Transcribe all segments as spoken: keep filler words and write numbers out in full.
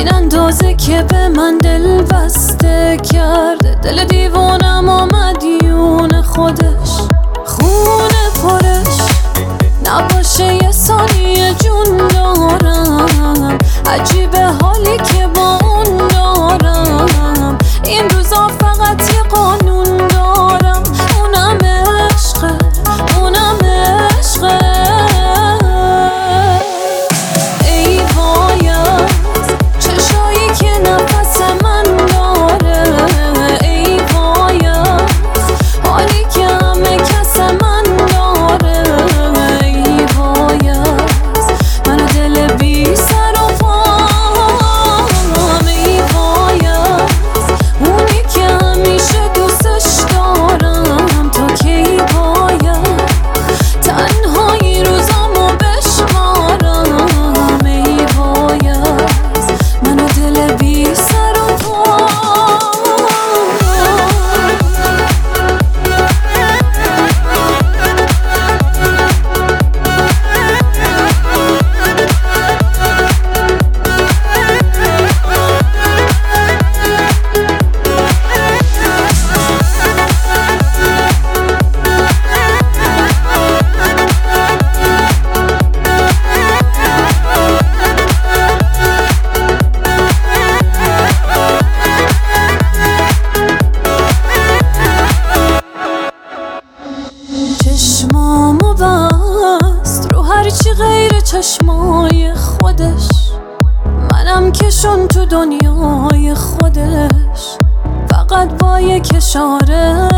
این اندازه که به من دل بسته کرده، دل دیوانم و مدیون خودش. خونه پرش نباشه یه ثانیه جون دارم، عجیبه حالی که با اون دارم. این روزا فقط یه قانون دارم، اونم عشقه، اونم عشقه. ای وای از چشایی که نفس من داره، ای وای از حالی که همه کس من داره، ای وای از من دل بی سر و پام، ای وای از اونی که همیشه دوستش دارم. تا کی باید تنهایی روزامو بشمارم، ای وای از من دل بی سر و پام. چشمامو بست رو هرچی غیر چشمای خودش، منم کشون تو دنیای خودش، فقط با یک اشاره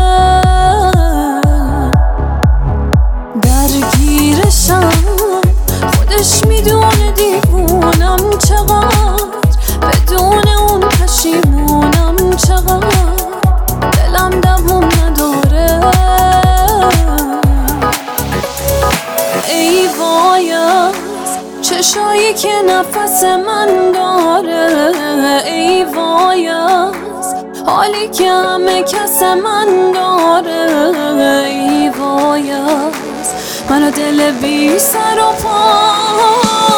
درگیرشم. خودش میدونه دیوونم چقدر، بدون اون پشیمونم چقدر، دلم دووم نداره. ای وای از چشایی که نفس من داره، ای وای از حالی که همه کس من داره، ای وای از من دل بی سر و پا.